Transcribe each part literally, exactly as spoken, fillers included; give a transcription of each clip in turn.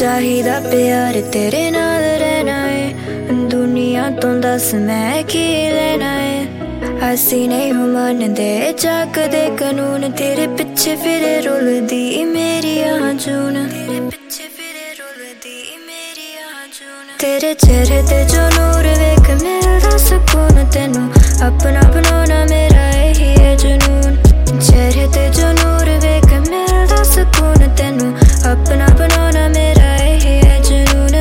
चाहिदा प्यार तेरे नाल रहना है, दुनिया तो दस मैं की लेना है। असी नहीं हो मनदे जग दे कानून, तेरे पिछे फिरे रुलदी मेरी जून, तेरे पिछे फिरे रुलदी मेरी जून। तेरे चेहरे ते जो नूर वेख मिलदा सुकून, तेनू अपना बनाना मेरा यही है जुनून। चेहरे ते जो नूर वेख मिलदा सुकून, तेनू अपना बनाना मेरा यही है जुनून।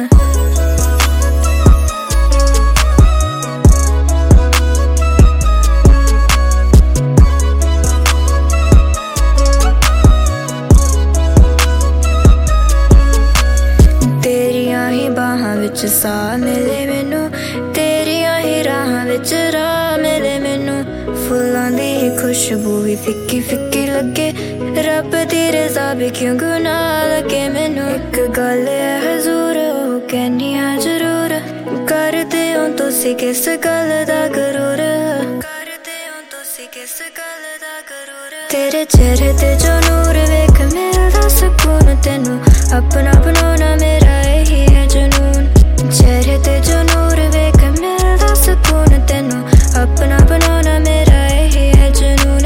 तेरियां ही बाहां विच सा मिले मैनू, तेरियां ही राहां विच राह मिले मैनू। फुल्लां दी खुशबू भी फिक्की फिक्की लगे, रब दी रज़ा भी क्यों गुनाह लगे मैनू। एक गल है हजूर ओ कहनी हां जरूर, कर देओ तुसी किस गल दा गरूर, कर देओ तुसी किस गल दा गरूर। तेरे चेहरे ते जो नूर वेख मिलदा सुकून, तेनू अपना बनाना मेरा यही है जुनून। चेहरे ते जो नूर वेख मिलदा सुकून, तेनू अपना बनाना मेरा यही है जुनून।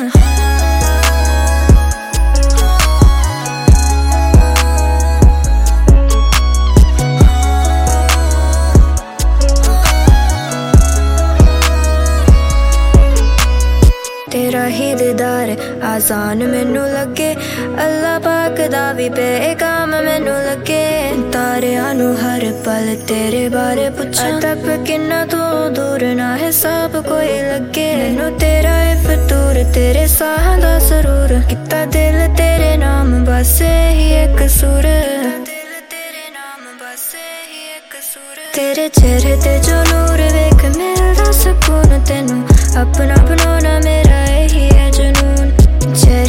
तेरा ही दीदार आसान मैनू लगे, अल्लाह पाक दा भी पैगाम मैनू लगे। तारियां नू हर पल तेरे बारे पुछां, तब किन्ना तो दूर ना हिसाब कोई लगे। मैनू तेरा है फतूर तेरे साह दा सरूर, किता दिल तेरे नाम बस ही एक सुर, दिल तेरे नाम बस ही एक सुर। तेरे चेहरे ते जो नूर वेख मिलदा सुकून, तेनू अपना बनाना मेरा यही है जुनून।